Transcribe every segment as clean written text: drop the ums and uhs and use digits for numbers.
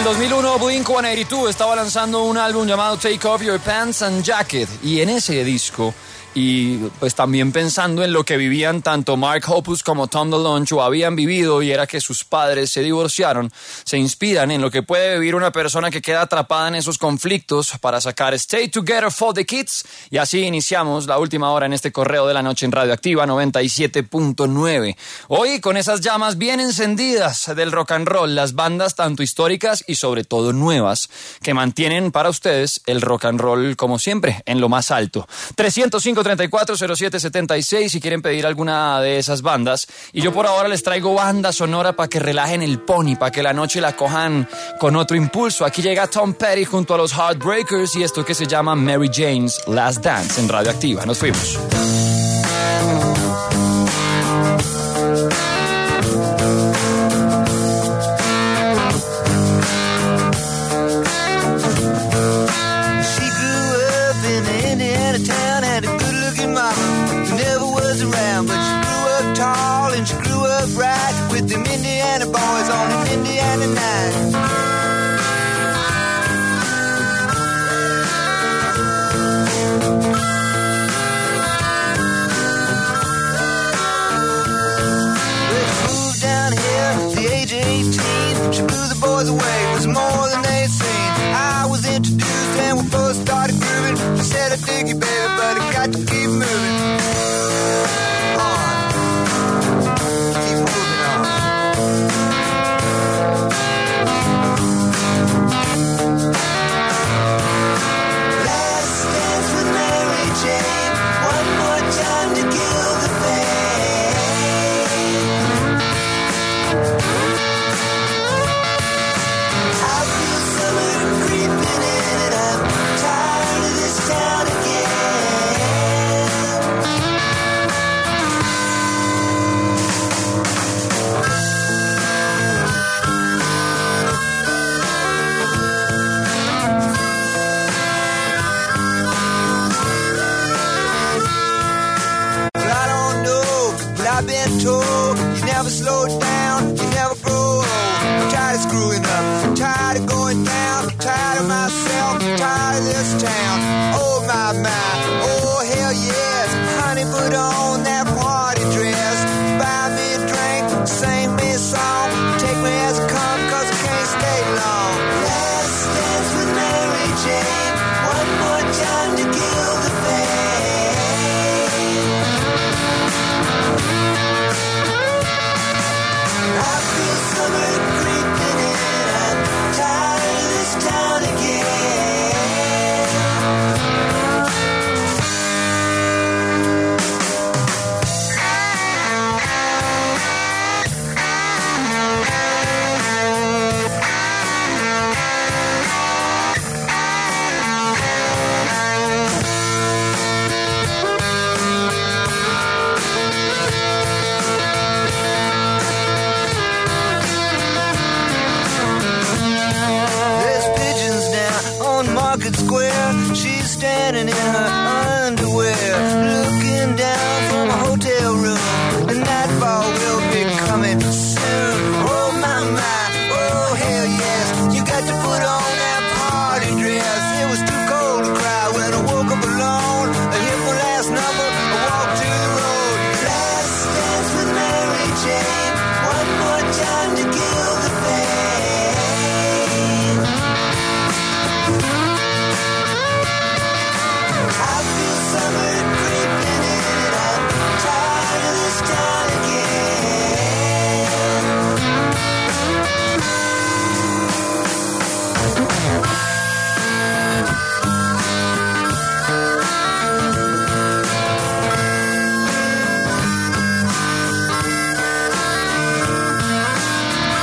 2001, Blink-182 estaba lanzando un álbum llamado Take Off Your Pants and Jacket, y en ese disco, y pues también pensando en lo que vivían tanto Mark Hoppus como Tom DeLonge habían vivido, y era que sus padres se divorciaron, se inspiran en lo que puede vivir una persona que queda atrapada en esos conflictos para sacar Stay Together for the Kids, y así iniciamos la última hora en este Correo de la Noche en Radioactiva 97.9. Hoy con esas llamas bien encendidas del rock and roll, las bandas tanto históricas y sobre todo nuevas que mantienen para ustedes el rock and roll como siempre en lo más alto. 305-3407-76 si quieren pedir alguna de esas bandas, y yo por ahora les traigo banda sonora para que relajen el pony, para que la noche la cojan con otro impulso. Aquí llega Tom Petty junto a los Heartbreakers y esto que se llama Mary Jane's Last Dance en Radioactiva. Nos fuimos. Tall and she grew up right with them Indiana boys on an Indiana night. Well, she moved down here at the age of 18. She blew the boys away, it was more than they'd seen. I was introduced and we both started grooving. She said, I dig you, baby, but I got to keep moving. I've been told you never slow down, you never grow old. I'm tired of screwing up, I'm tired of going down, I'm tired of myself, I'm tired of this town. Oh my, oh hell yes, honey put on that party dress. Buy me a drink, sing me a song, take me as I come cause I can't stay long. Last dance with Mary Jane, one more time to kill the pain. I feel summer creeping in, I'm tired of this town again. Market Square, she's standing in her underwear, looking down from a hotel room. The nightfall will be coming soon. Oh my, oh hell yes, you got to put on that party dress. It was too cold to cry when I woke up alone. I hit my last number, I walked to the road. Last dance with Mary Jane, one more time to kill the pain. I feel summer creeping in, I'm tired of this town again.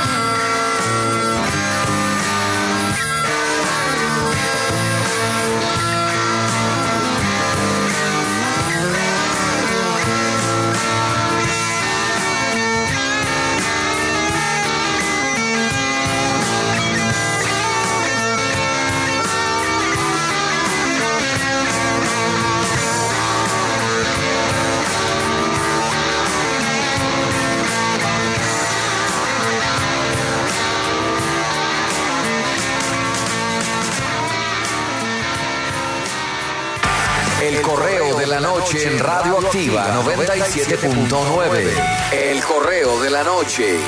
noche en Radio Activa 97.9. El correo de la noche.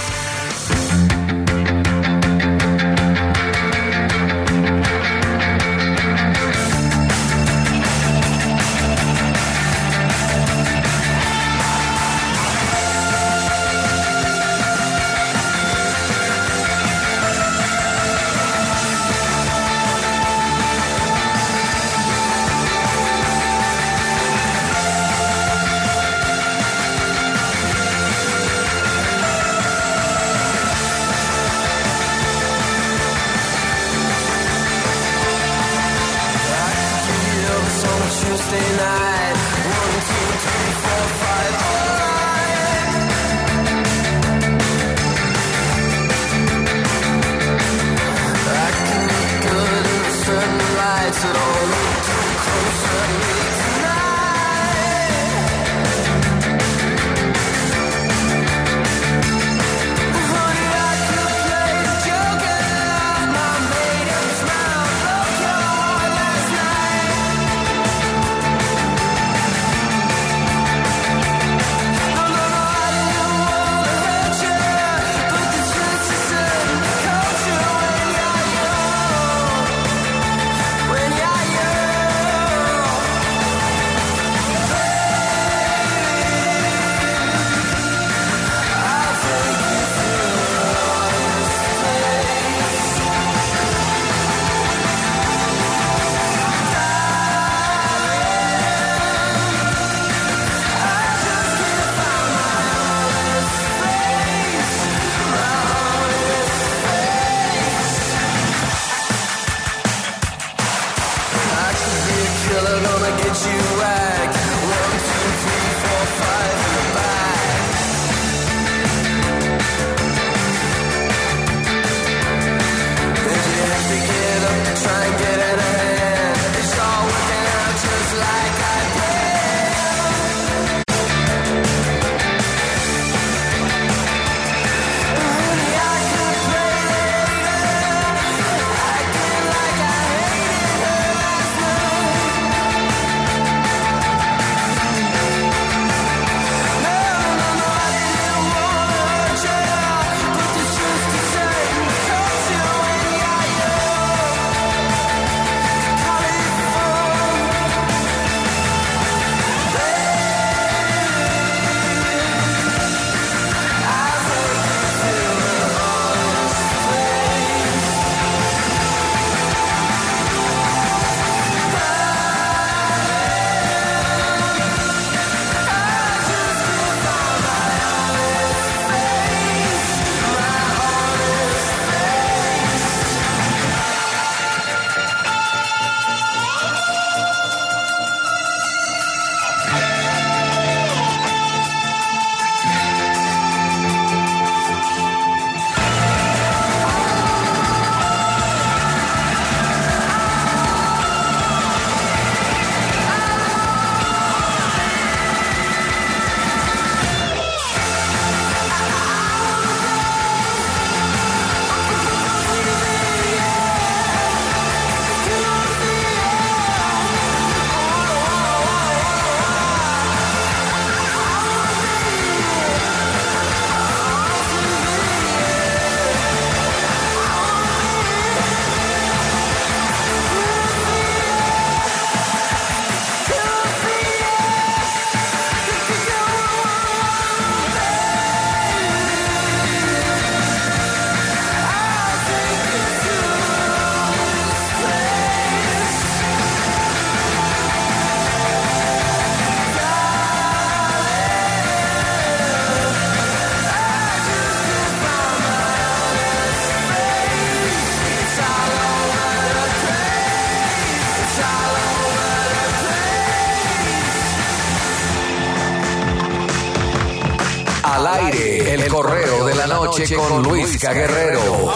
Al aire, el correo de la noche con Luisca Guerrero.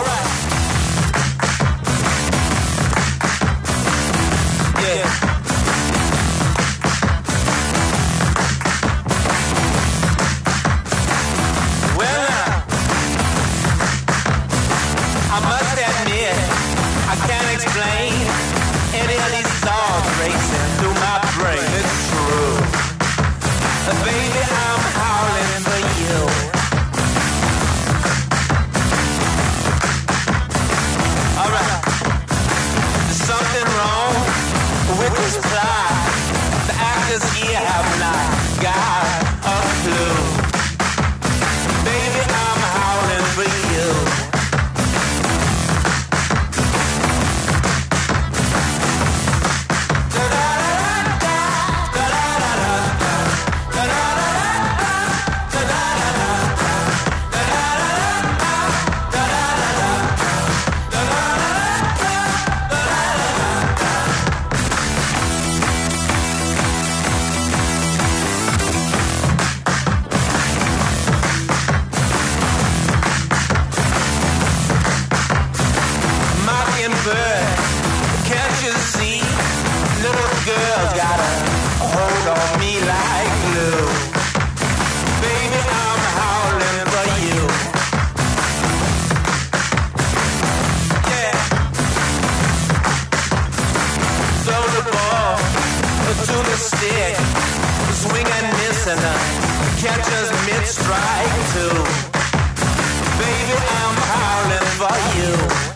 I must admit, I can't explain any of these thoughts racing through my brain. It's true. and I can't just mid-strike too. Baby, I'm howling for you.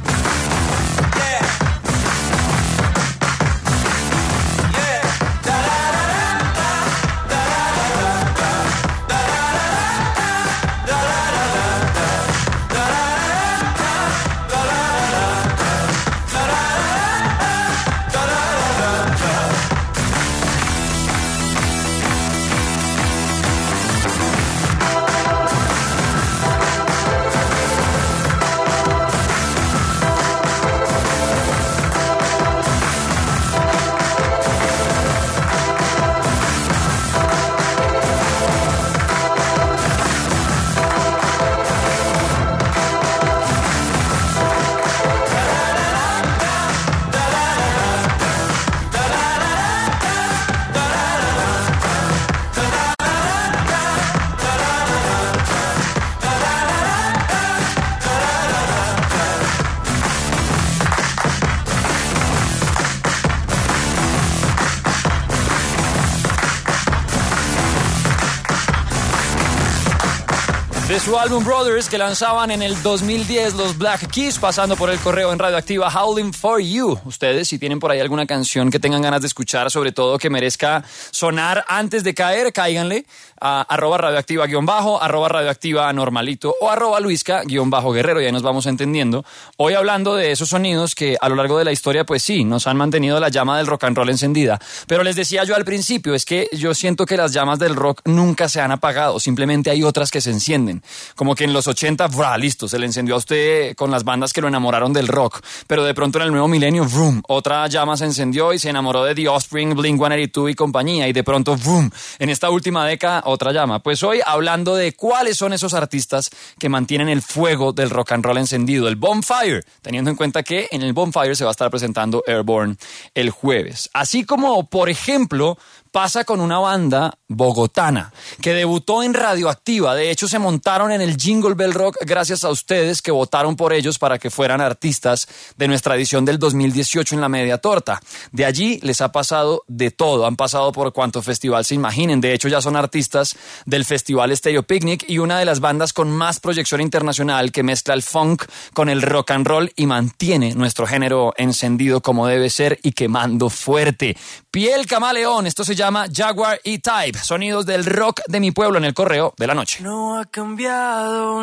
De su álbum Brothers, que lanzaban en el 2010 los Black Keys, pasando por el correo en Radioactiva, Howling for You. Ustedes, si tienen por ahí alguna canción que tengan ganas de escuchar, sobre todo que merezca sonar antes de caer, cáiganle a @radioactiva_, @radioactiva normalito o @luisca_guerrero, y ahí nos vamos entendiendo. Hoy hablando de esos sonidos que a lo largo de la historia, pues sí, nos han mantenido la llama del rock and roll encendida. Pero les decía yo al principio, es que yo siento que las llamas del rock nunca se han apagado, simplemente hay otras que se encienden. Como que en los 80, listo, se le encendió a usted con las bandas que lo enamoraron del rock, pero de pronto en el nuevo milenio, vroom, otra llama se encendió y se enamoró de The Offspring, Blink-182 y compañía, y de pronto, vroom, en esta última década, otra llama. Pues hoy hablando de cuáles son esos artistas que mantienen el fuego del rock and roll encendido, el Bonfire, teniendo en cuenta que en el Bonfire se va a estar presentando Airborne el jueves. Así como, por ejemplo, pasa con una banda bogotana que debutó en Radioactiva. De hecho, se montaron en el Jingle Bell Rock gracias a ustedes que votaron por ellos para que fueran artistas de nuestra edición del 2018 en la Media Torta. De allí les ha pasado de todo. Han pasado por cuanto festival se imaginen. De hecho, ya son artistas del Festival Stereo Picnic y una de las bandas con más proyección internacional que mezcla el funk con el rock and roll y mantiene nuestro género encendido como debe ser y quemando fuerte. Piel Camaleón, esto se llama Jaguar E-Type, sonidos del rock de mi pueblo en el correo de la noche. No ha cambiado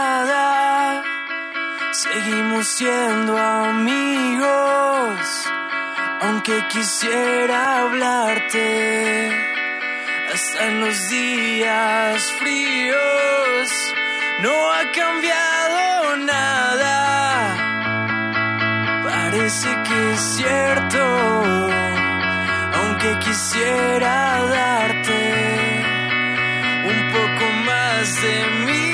nada, seguimos siendo amigos, aunque quisiera hablarte, hasta en los días fríos. No ha cambiado nada, parece que es cierto, aunque quisiera darte un poco más de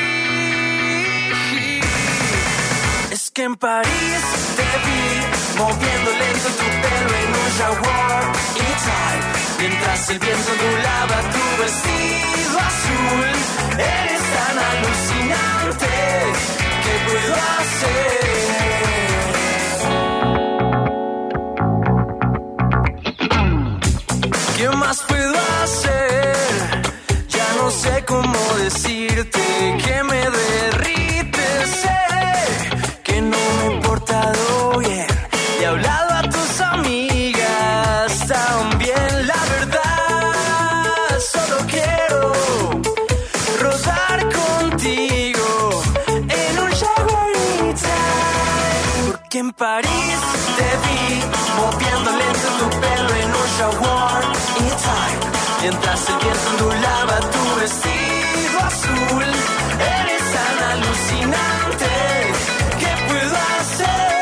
mí. Es que en París te vi moviendo lento tu pelo en un Jaguar E-Type, mientras el viento ondulaba tu vestido azul. Eres tan alucinante, ¿qué puedo hacer? ¿Qué más puedo hacer? Ya no sé cómo decirte que me derrites. Sé que no me he portado bien, he hablado a tus amigas también. La verdad, solo quiero rodar contigo en un Jaguar E-Type, porque en París te vi moviendo lento tu pelo en un Jaguar E-Type, mientras el viento ondulaba tu vestido azul. Eres tan alucinante, ¿qué puedo hacer?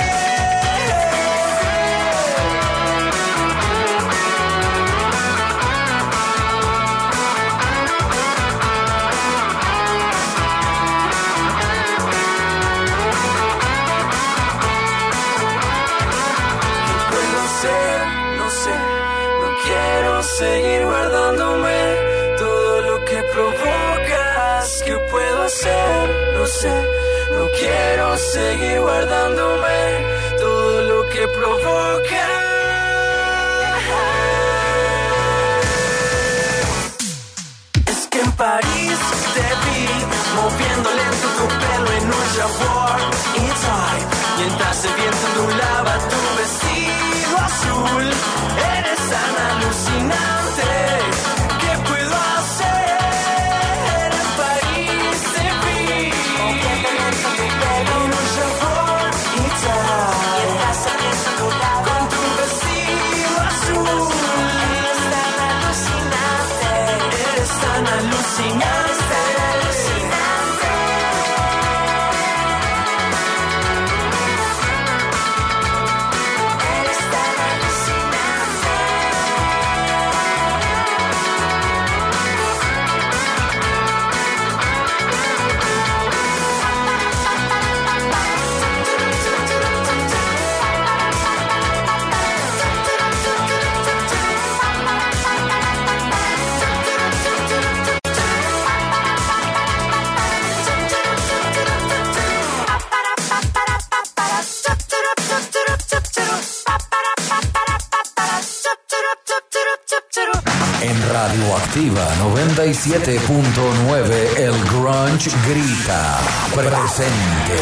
¿Qué puedo hacer? No sé, no quiero seguir guardándome todo lo que provocas. ¿Qué puedo hacer? No sé, no quiero seguir guardándome todo lo que provocas. En París te vi moviendo lento tu pelo en un Jaguar E-Type. Mientras el viento ondulaba tu vestido azul. Eres tan alucinante. ¿Qué puedo hacer? En París te vi moviendo lento tu pelo en un Jaguar E-Type. Mientras el viento ondulaba con tu vestido azul. Eres tan alucinante. Eres tan alucinante. Radioactiva 97.9, el grunge grita, presente.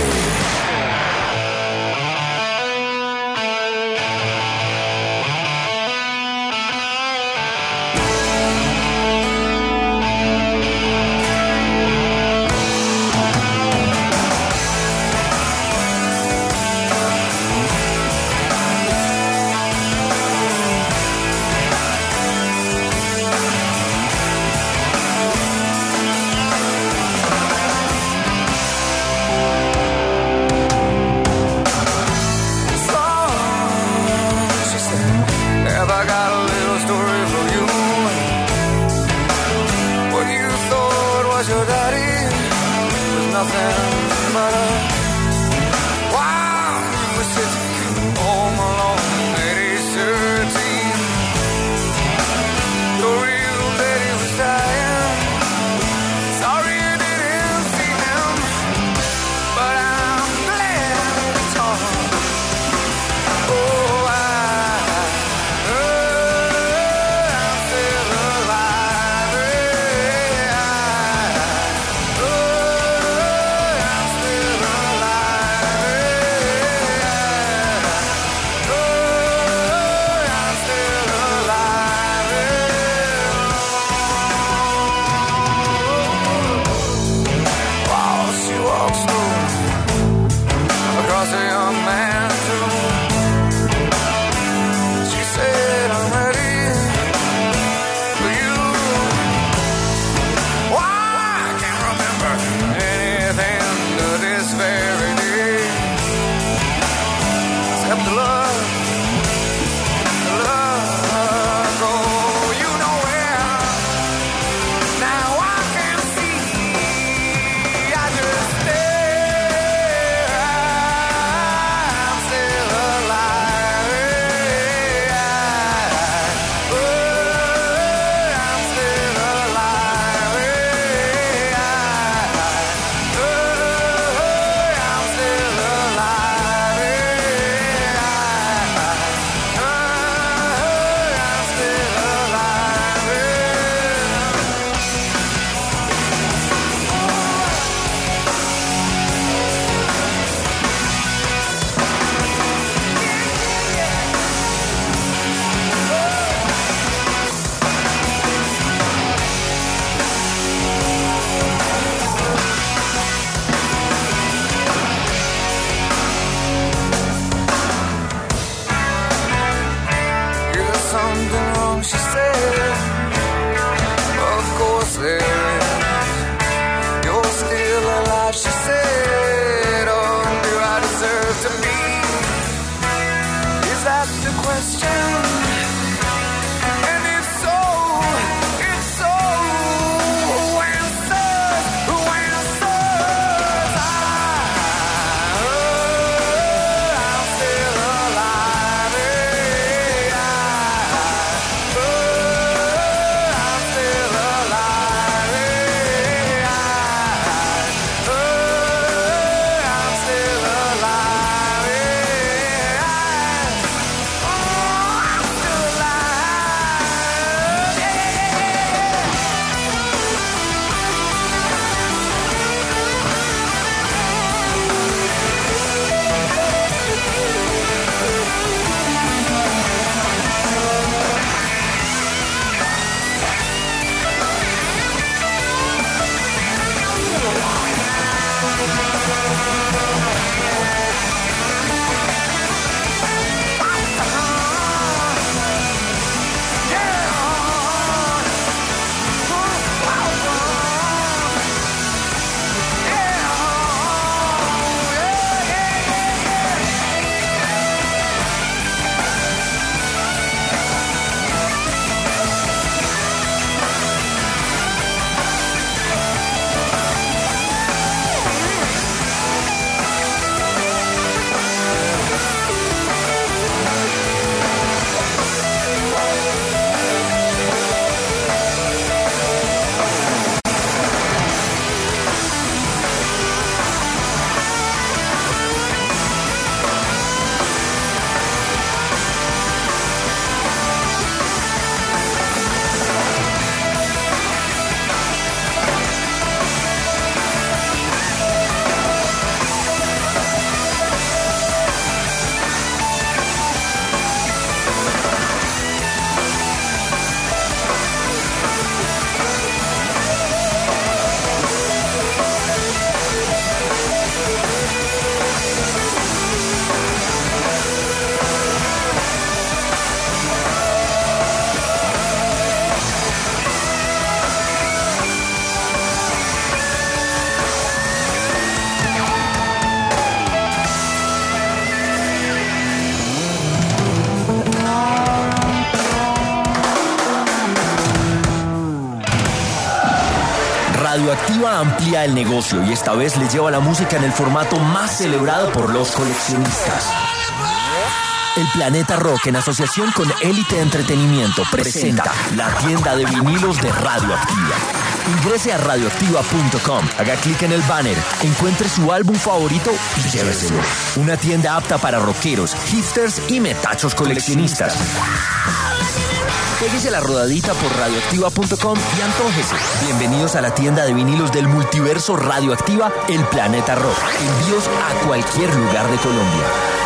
Radioactiva amplía el negocio y esta vez le lleva la música en el formato más celebrado por los coleccionistas. El Planeta Rock, en asociación con Élite Entretenimiento, presenta la tienda de vinilos de Radioactiva. Ingrese a radioactiva.com, haga clic en el banner, encuentre su álbum favorito y lléveselo. Una tienda apta para rockeros, hipsters y metachos coleccionistas. Péguese la rodadita por radioactiva.com y antójese. Bienvenidos a la tienda de vinilos del multiverso Radioactiva, El Planeta Rock. Envíos a cualquier lugar de Colombia.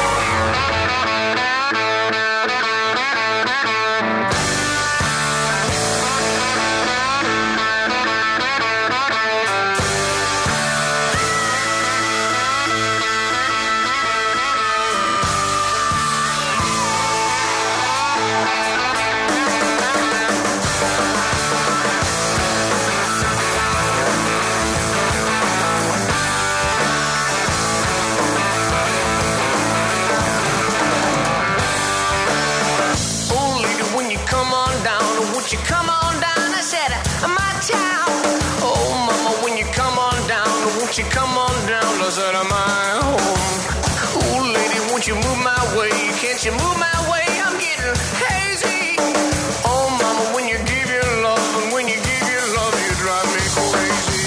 You come on down, I said, my town. Oh, mama, when you come on down, won't you come on down, I said, my home. Ooh, lady, won't you move my way? Can't you move my way? I'm getting hazy. Oh, mama, when you give your love, and when you give your love, you drive me crazy.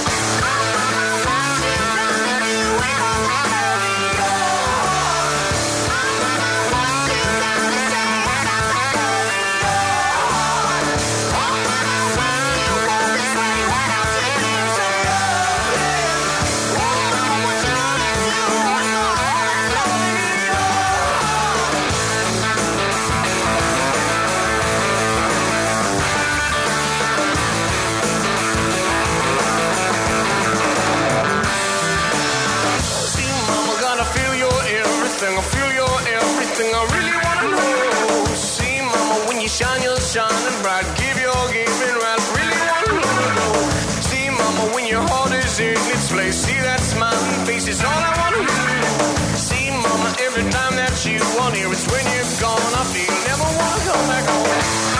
I feel your everything, I really wanna know. See, mama, when you shine, you're shining bright. Give your giving right, really wanna know. See, mama, when your heart is in its place. See that smiling face is all I wanna do. See, mama, every time that you want here, it's when you're gone. I feel never wanna come back home.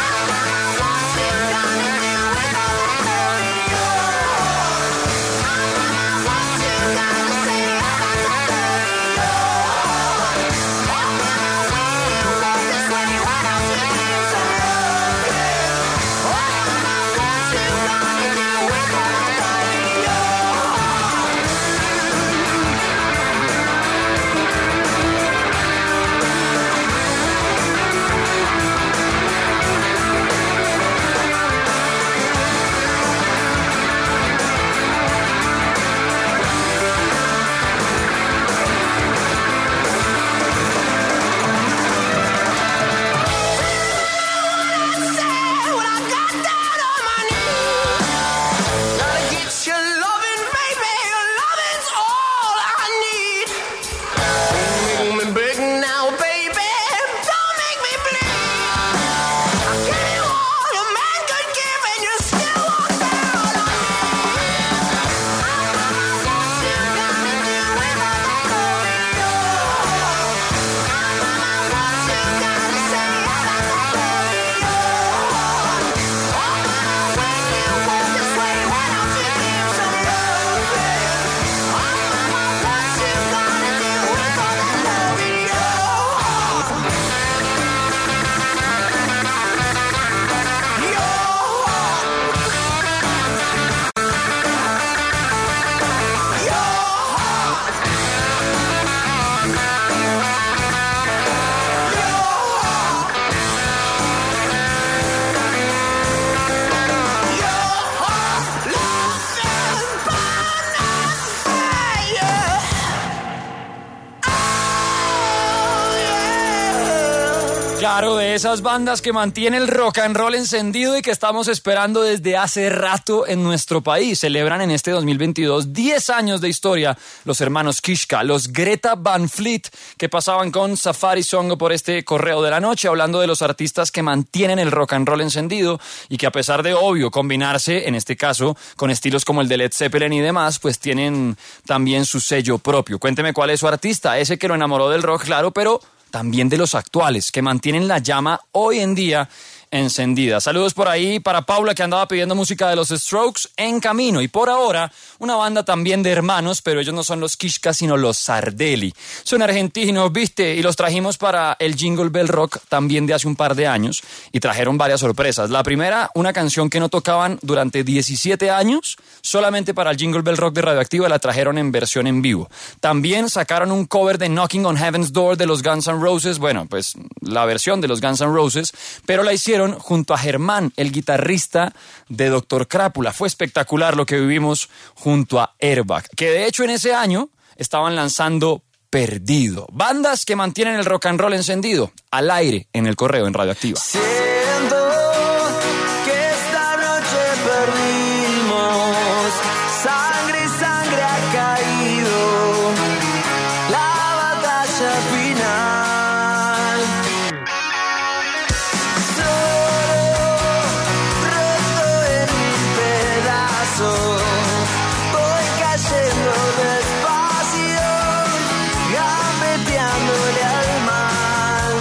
Claro, de esas bandas que mantiene el rock and roll encendido y que estamos esperando desde hace rato en nuestro país. Celebran en este 2022 10 años de historia los hermanos Kiszka, los Greta Van Fleet, que pasaban con Safari Song por este correo de la noche, hablando de los artistas que mantienen el rock and roll encendido y que, a pesar de, obvio, combinarse, en este caso, con estilos como el de Led Zeppelin y demás, pues tienen también su sello propio. Cuénteme cuál es su artista, ese que lo enamoró del rock, claro, pero también de los actuales, que mantienen la llama hoy en día encendida. Saludos por ahí para Paula, que andaba pidiendo música de los Strokes, En Camino. Y por ahora, una banda también de hermanos, pero ellos no son los Kishka, sino los Sardelli. Son argentinos, ¿viste? Y los trajimos para el Jingle Bell Rock también de hace un par de años. Y trajeron varias sorpresas. La primera, una canción que no tocaban durante 17 años, solamente para el Jingle Bell Rock de Radioactiva, la trajeron en versión en vivo. También sacaron un cover de Knocking on Heaven's Door de los Guns N' Roses. Bueno, pues la versión de los Guns N' Roses, pero la hicieron junto a Germán, el guitarrista de Dr. Crápula. Fue espectacular lo que vivimos junto a Airbag, que de hecho en ese año estaban lanzando Perdido. Bandas que mantienen el rock and roll encendido, al aire en el Correo en Radioactiva. Siento que esta noche perdimos, sangre y sangre ha caído, la batalla final. Solo roto en mil pedazos, voy cayendo despacio, gambeteándole al mal.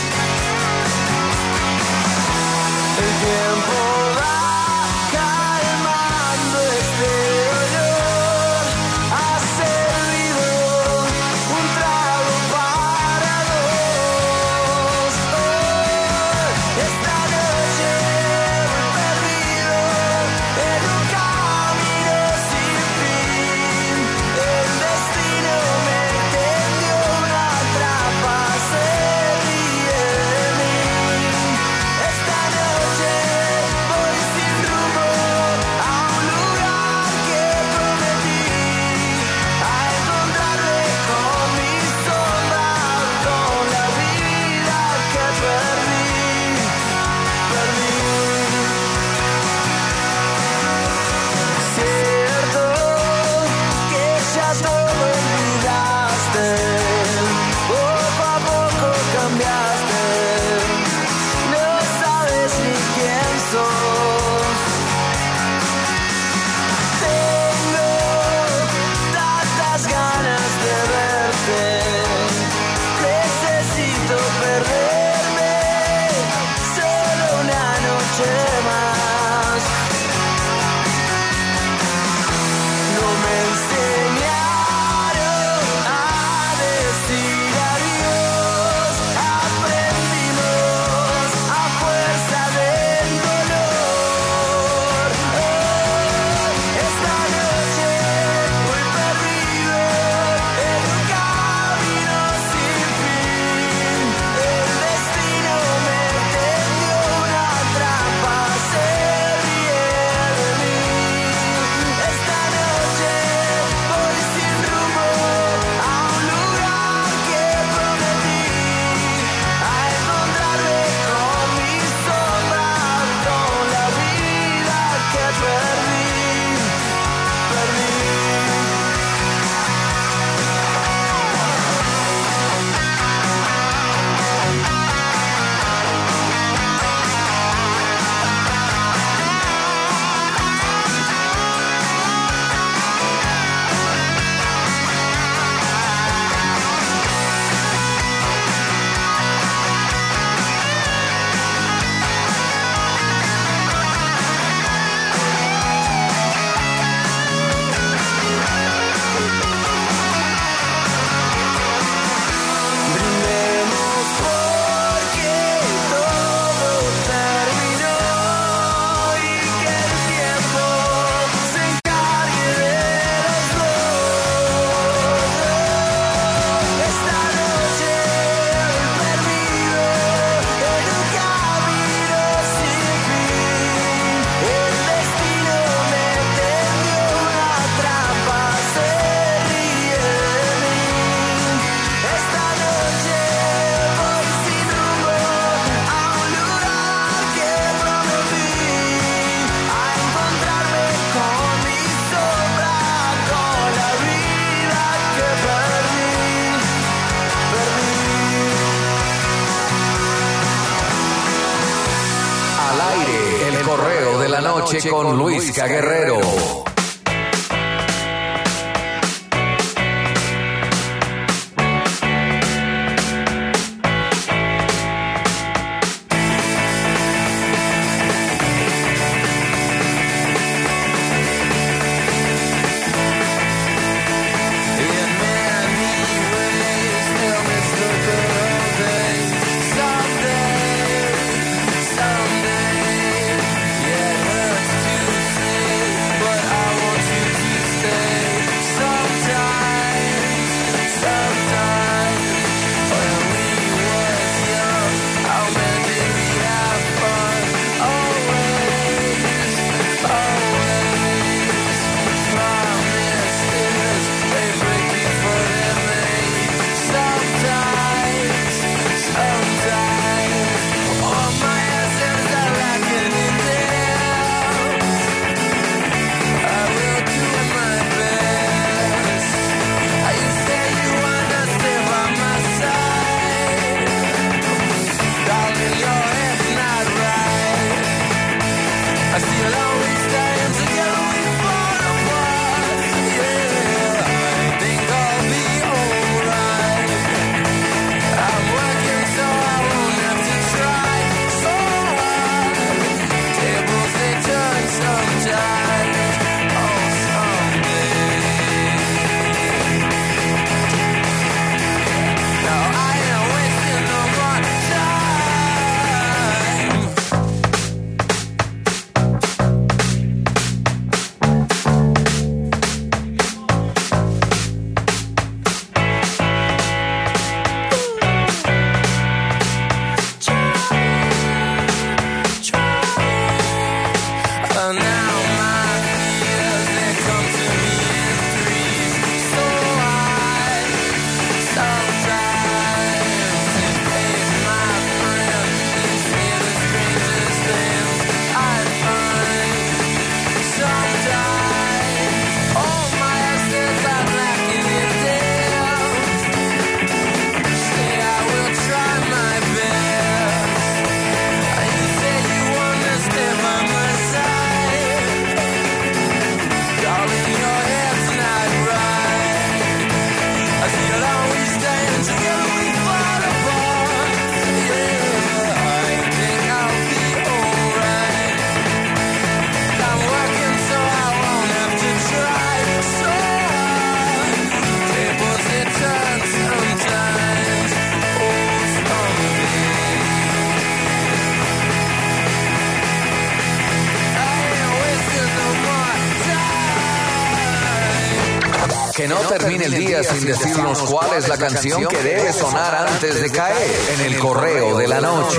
El tiempo va calmando este dolor, ha servido un trago para dos. Esta noche voy perdido en un camino sin fin. El destino me tendió una trampa, se ríe de mí. Esta noche voy sin rumbo a un lugar que prometí, a encontrarme con mi sombra, con la vida que perdí. Cierto que ya todo olvidaste, poco a poco cambiaste, no sabes ni quién sos. Tengo tantas ganas de verte, necesito perderme solo una noche más. No me enseñaron a decir adiós, aprendimos a fuerza del dolor. Esta noche voy perdido en un camino sin fin. El destino me tendió una trampa, se ríe de mí. Esta noche voy sin rumbo a un lugar que prometí, a encontrarme con mi sombra, con la vida que perdí. Brindemos porque todo terminó y que el tiempo se encargue de los dos. Esta noche voy perdido en un camino sin fin. El destino me tendió una trampa, se ríe de mí. Esta noche voy sin rumbo a un lugar que prometí, a encontrarme con mi sombra, con la vida que perdí. Al aire, el Correo de la Noche con Luisca Guerrero. Que no termine el día sin decirnos cuál es la canción que debe sonar antes de caer en el correo de la noche.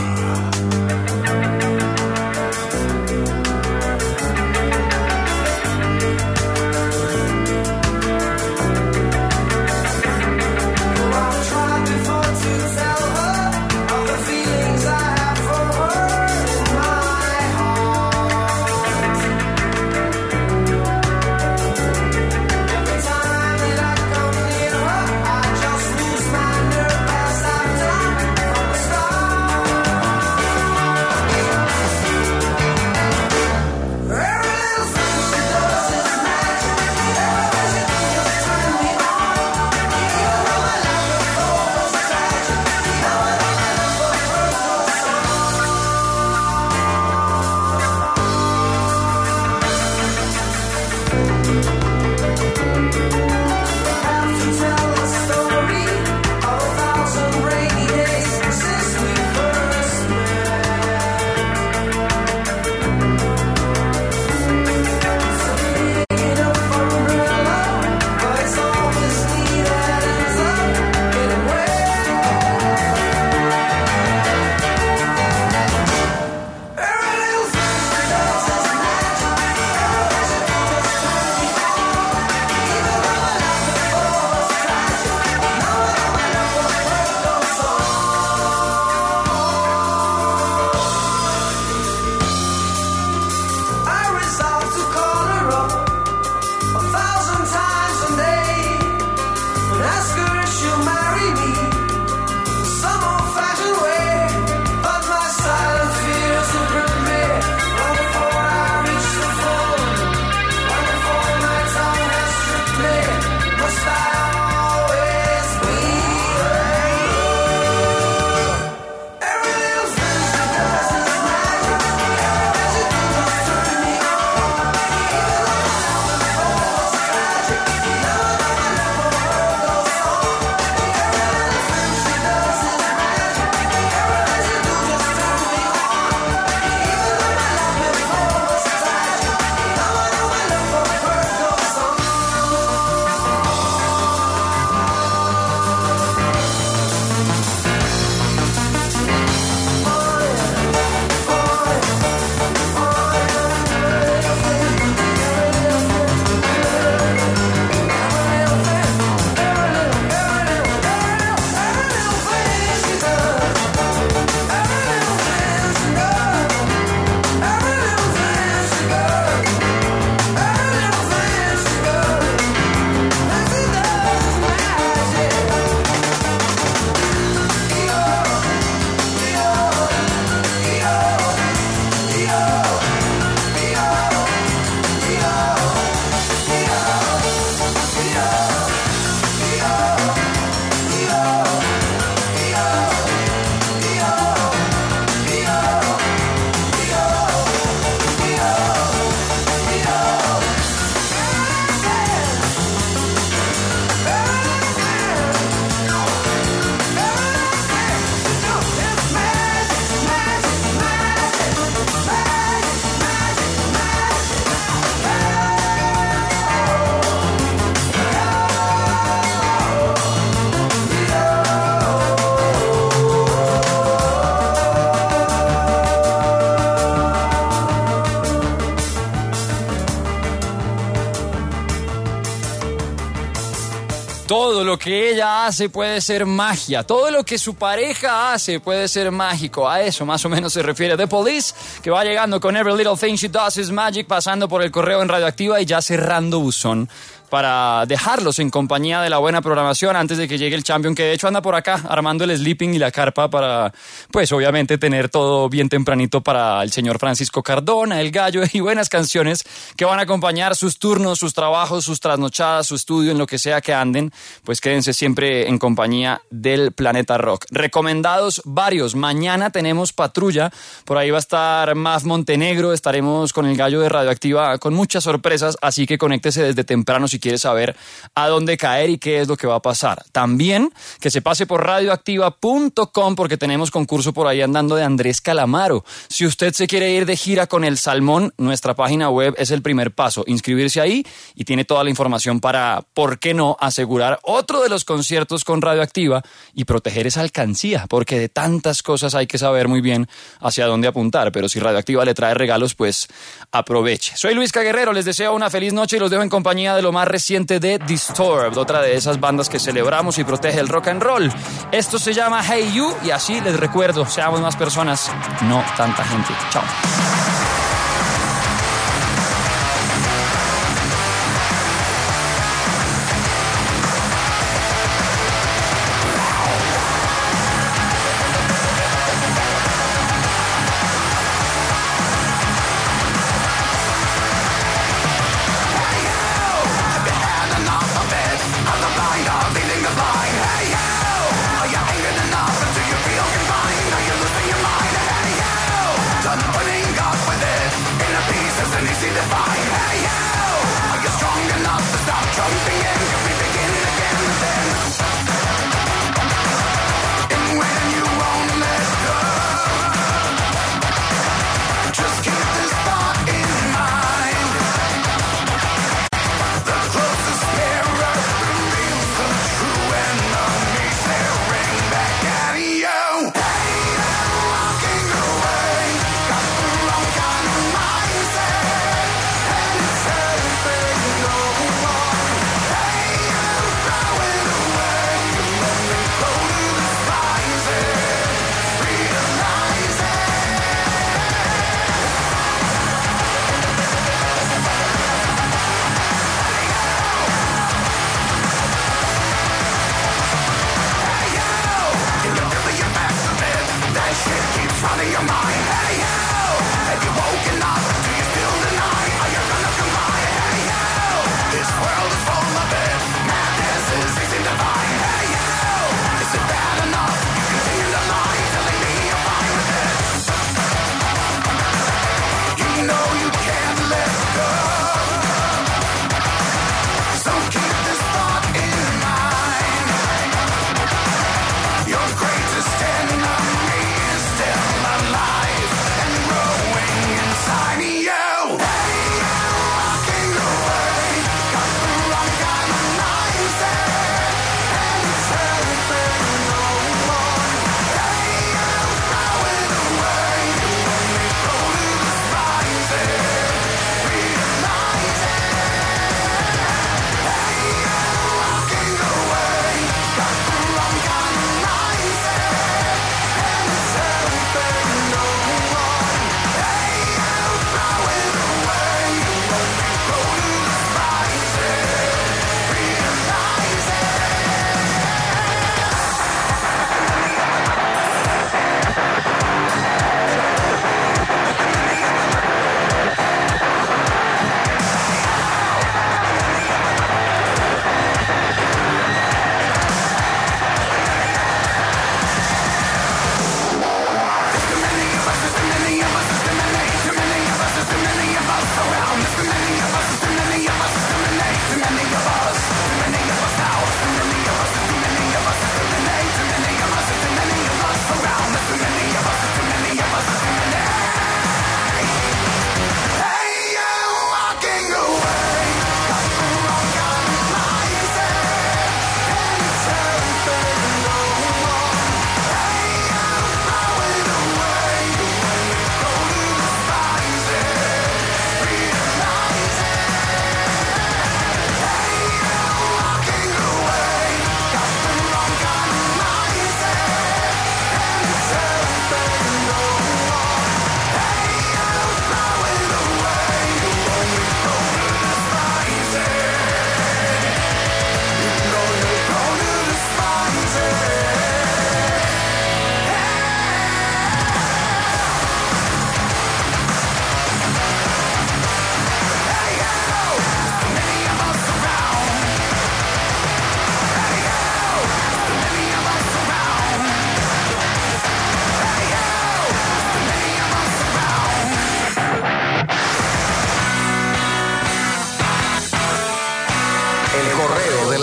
Todo lo que ella hace puede ser magia. Todo lo que su pareja hace puede ser mágico. A eso más o menos se refiere The Police, que va llegando con Every Little Thing She Does Is Magic, pasando por el correo en Radioactiva y ya cerrando buzón para dejarlos en compañía de la buena programación antes de que llegue el Champion, que de hecho anda por acá armando el sleeping y la carpa para, pues obviamente, tener todo bien tempranito para el señor Francisco Cardona, el Gallo, y buenas canciones que van a acompañar sus turnos, sus trabajos, sus trasnochadas, su estudio, en lo que sea que anden. Pues quédense siempre en compañía del Planeta Rock. Recomendados varios. Mañana tenemos Patrulla, por ahí va a estar Mav Montenegro, estaremos con el Gallo de Radioactiva con muchas sorpresas, así que conéctese desde temprano si quiere saber a dónde caer y qué es lo que va a pasar. También que se pase por radioactiva.com porque tenemos concurso por ahí andando de Andrés Calamaro. Si usted se quiere ir de gira con El Salmón, nuestra página web es el primer paso. Inscribirse ahí y tiene toda la información para, ¿por qué no?, asegurar otro de los conciertos con Radioactiva y proteger esa alcancía, porque de tantas cosas hay que saber muy bien hacia dónde apuntar, pero si Radioactiva le trae regalos, pues aproveche. Soy Luis Guerrero, les deseo una feliz noche y los dejo en compañía de lo más reciente de Disturbed, otra de esas bandas que celebramos y protege el rock and roll. Esto se llama Hey You y así les recuerdo, seamos más personas, no tanta gente. Chao. Putting God with it.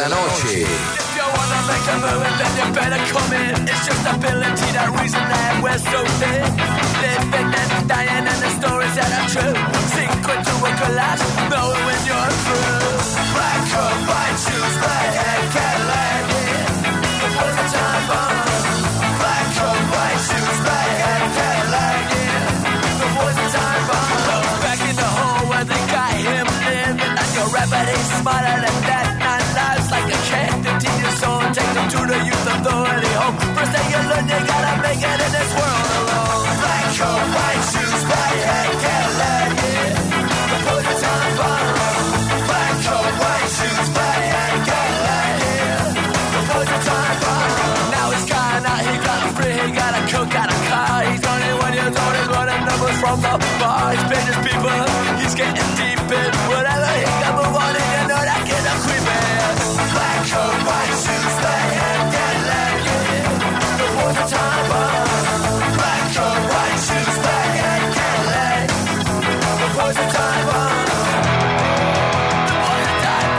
la noche. Make a move and then you better come in. It's just ability, that reason that we're so thin. Living and dying and the stories that are true. Sink into a collapse, knowing when you're through. Black coat, white shoes, black hair, Cadillac, yeah. Before the time bomb. Black coat, white shoes, black hair, Cadillac, yeah. Before the time bomb. Back in the hole where they got him living like a rabbit, he's smarter than that. Nine lives like a cat, 15 years old. Take them to the youth authority home. First thing you learn, you gotta make it in this world alone. Black coat, white shoes, black hat, Cadillac, yeah. Before the time bomb. Black coat, white shoes, black hat, Cadillac, yeah. Before the time bomb. Now he's gone out, he got free, he got a cook, got a car. He's 21 years old, he's running numbers from the bar. He's paid his people, he's getting deep in whatever he can move on, and you know that kid a creepin'. Black coat, white shoes, black hat, Cadillac, yeah. Before the time bomb. Black coat, white shoes, black hat, Cadillac. Before the time bomb. Before the time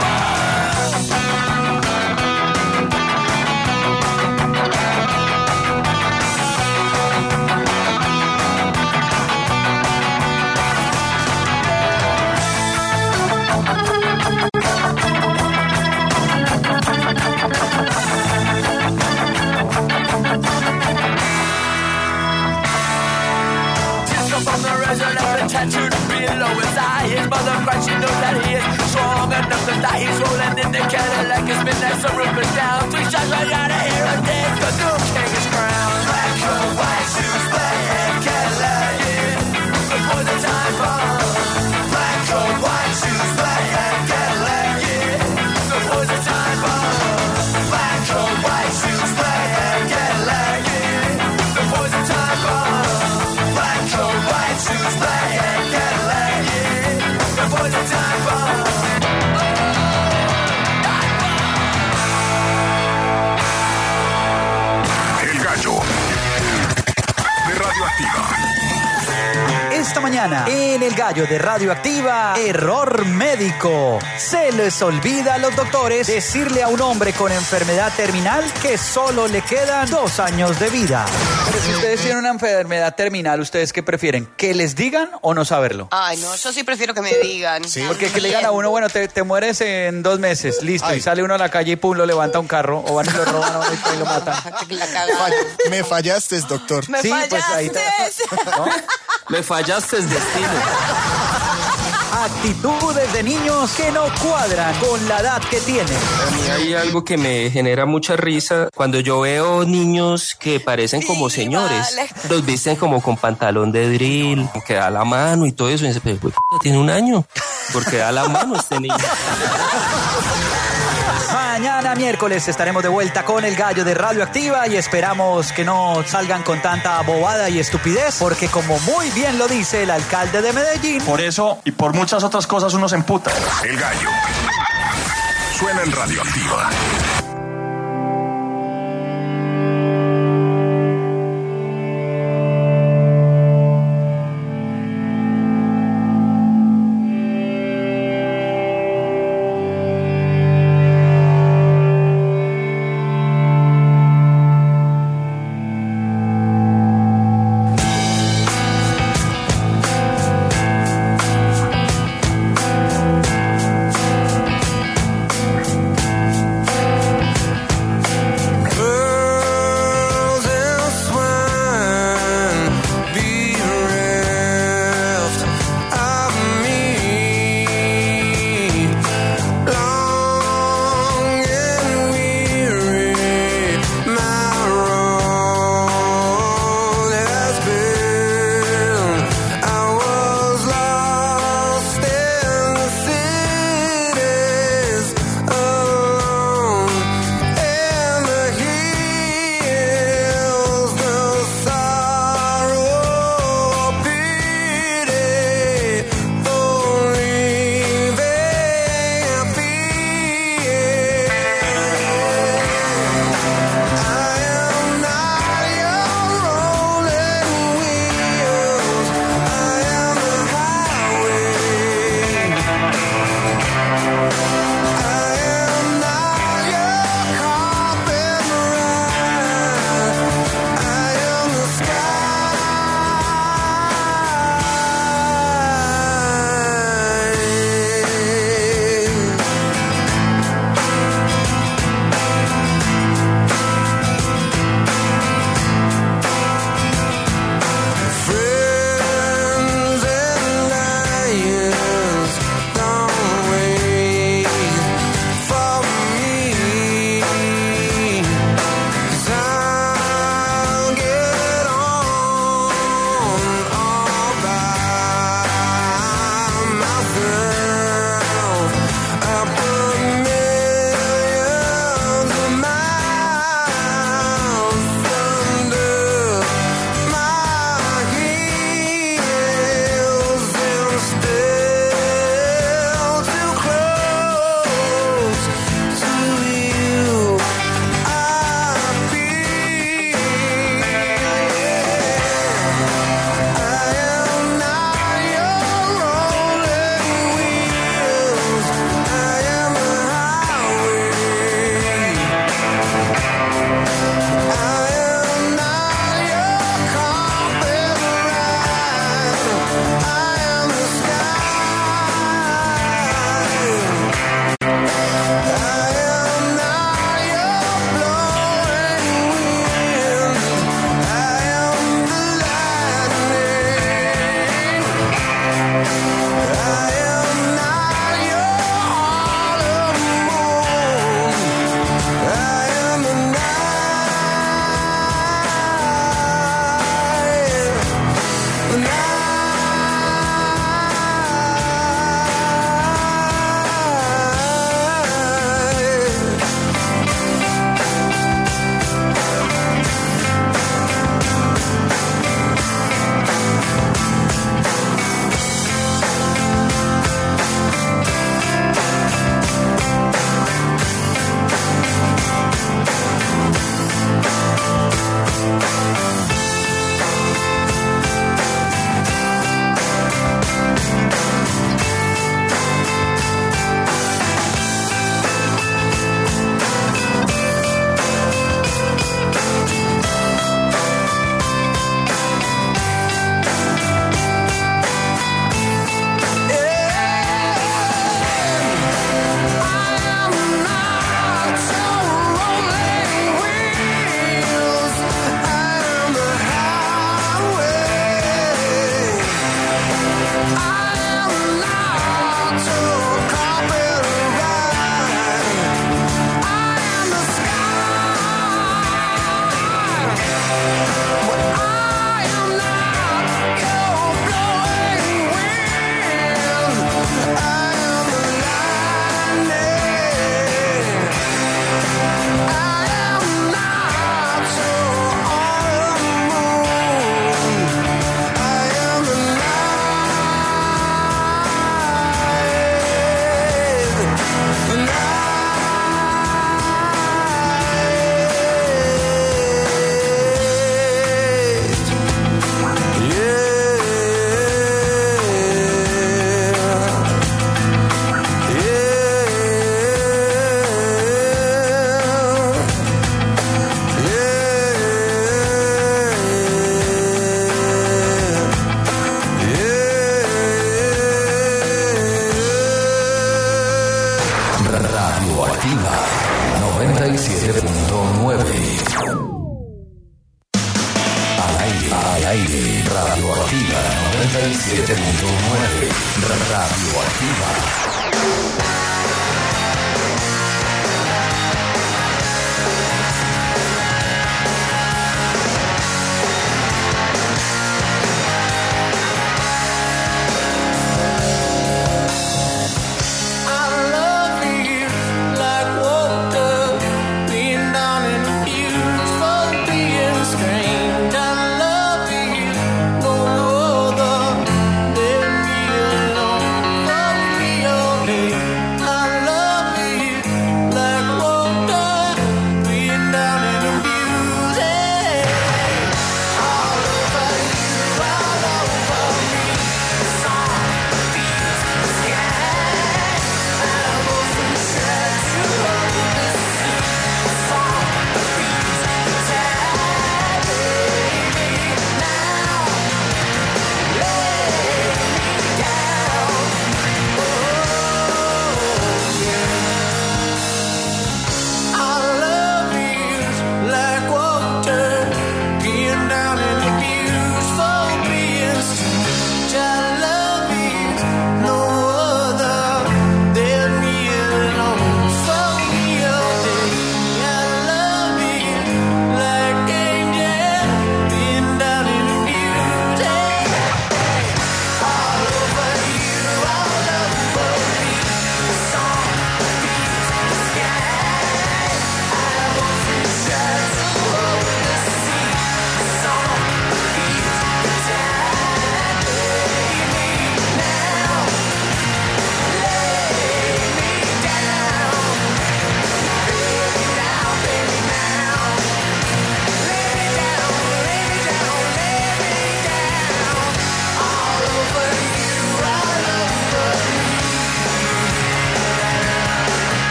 tattooed below his eye. His mother cries, she knows that he is strong enough to die. He's rolling in the Cadillac, his midnight, the roof is down. 3 shots right out of here, a dead, the new king is crowned. Black coat, white shoes, black hat, Cadillac, yeah. Before the time bomb. Black coat, white shoes, black hat, Cadillac, yeah. Before the time bomb. Black coat, white shoes, black hat, Cadillac, yeah. Before the time bomb. Black coat, white shoes, black hat, Cadillac, yeah. Before the time bomb. El gallo de Radioactiva. Esta mañana, en El Gallo de Radioactiva, error médico. Se les olvida a los doctores decirle a un hombre con enfermedad terminal que solo le quedan 2 años de vida. Pero si ustedes tienen una enfermedad terminal, ¿ustedes qué prefieren? ¿Que les digan o no saberlo? Ay, no, yo sí prefiero que me digan. Sí. Porque que le digan a uno, bueno, te mueres en 2 meses, listo. Ay. Y sale uno a la calle y pum, lo levanta un carro, o van y lo roban a uno y lo matan. Me fallaste, doctor. Me fallaste. Pues ahí ¿no? Me fallaste, destino. Actitudes de niños que no cuadran con la edad que tienen. A mí hay algo que me genera mucha risa cuando yo veo niños que parecen como señores. Vale. Los visten como con pantalón de drill, que da la mano y todo eso. Y dice, pero tiene 1 año, porque da la mano este niño. Mañana miércoles estaremos de vuelta con El Gallo de Radioactiva y esperamos que no salgan con tanta bobada y estupidez, porque como muy bien lo dice el alcalde de Medellín, por eso y por muchas otras cosas uno se emputa. El gallo suena en Radioactiva. Radioactiva 97.9. Al aire, Radioactiva 97.9. Radioactiva.